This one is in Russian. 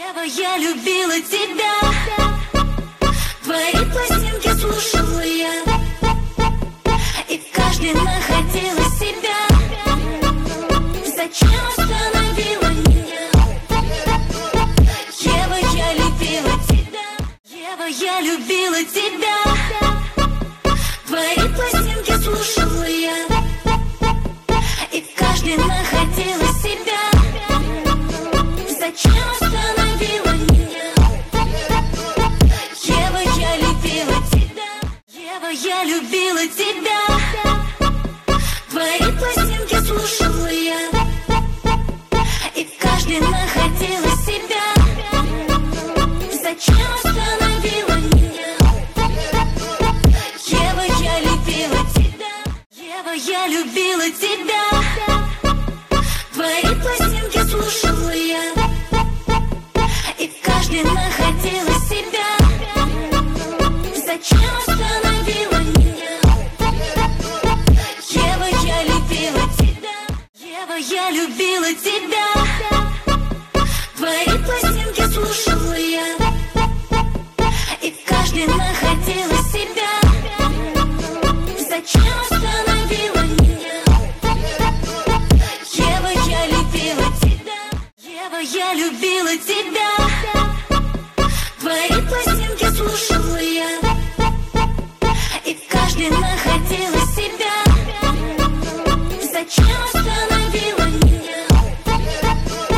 Ева, я любила тебя. Твои пластинки слушала я, и в каждой находила себя. Зачем остановила меня? Ева, я любила тебя. Ева, я любила тебя. Твои пластинки слушала я, и в каждой находила себя. Зачем остановила меня? Ева, я любила тебя. Ева, я любила тебя. Твои пластинки слушала я, и в каждой находила себя. Зачем остановила меня? Ева, я любила тебя. Ева, я любила тебя. Твои пластинки слушала я, и в каждой находила себя. Зачем остановила меня? Ева, я любила тебя. Ева, я любила тебя. Твои пластинки слушала я, и в каждой находила себя. Зачем остановила меня? Ева, я любила тебя. Ева, я любила тебя.